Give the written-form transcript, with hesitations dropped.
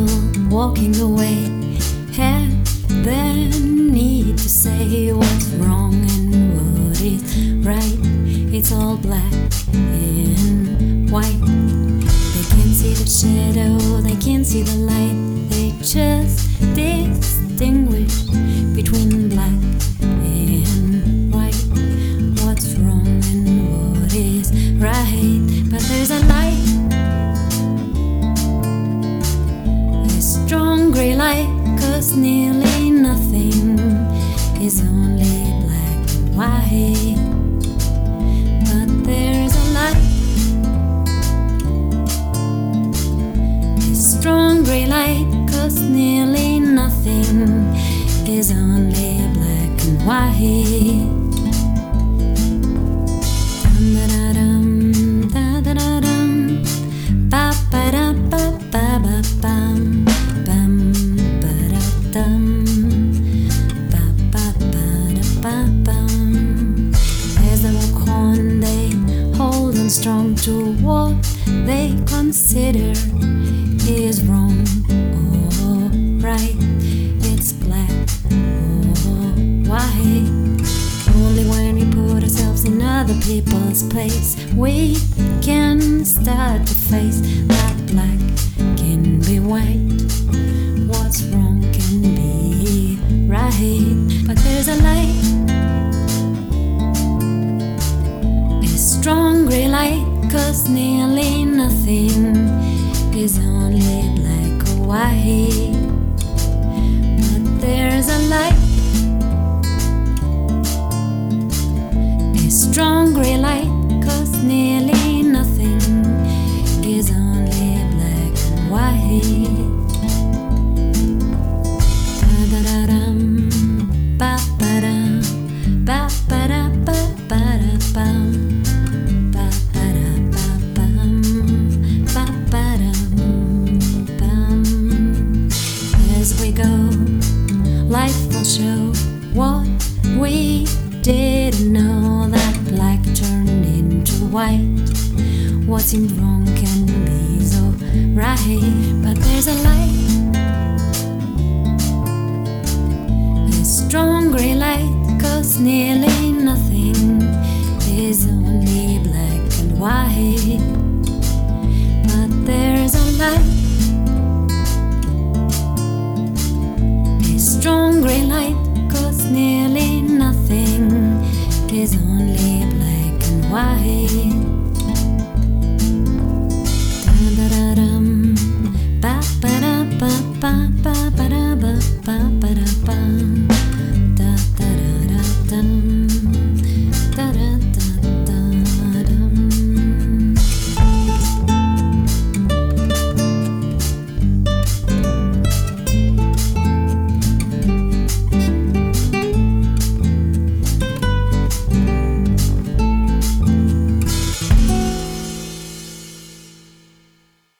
walking away, have the need to say what's wrong and what is right. It's all black and white. They can't see the shadow, they can't see the light. They just distinguish between black and white. What's wrong and what is right. But there's a light, a strong gray light, 'cause nearly nothing is only black and white. But there's a light, a strong gray light, 'cause nearly nothing is only black and white. Dum-da-da-dum, da-da-da-dum, ba-ba-da-ba-ba-ba-bum, bum-ba-da-dum, ba-ba-ba-da-ba-bum. As they walk on, they hold on strong to what they consider is wrong or right. It's black or white. Only when we put ourselves in other people's place, we can start to face that black can be white. What's wrong can be right. But there's a light, a strong gray light, 'cause nearly nothing is only black or white. But there's a light, a strong gray light, 'cause nearly nothing is only black and white. Da-da-da-dum, ba-ba-dum, ba-ba-da-ba-ba-da-bum, ba-ba-da-ba-bum, ba-ba-dum-bum. As we go, life will show what we didn't know, that black turned into white. What seemed wrong can be so right. But there's a light, a strong gray light, 'cause nearly nothing is only black and white. But there's a light, a strong gray light, 'cause nearly nothing is only black and white. Da-da-da-dum, ba-ba-da-ba-ba-ba-ba-da-ba-ba-da-bum, da-da-da-da-dum, da-da-da.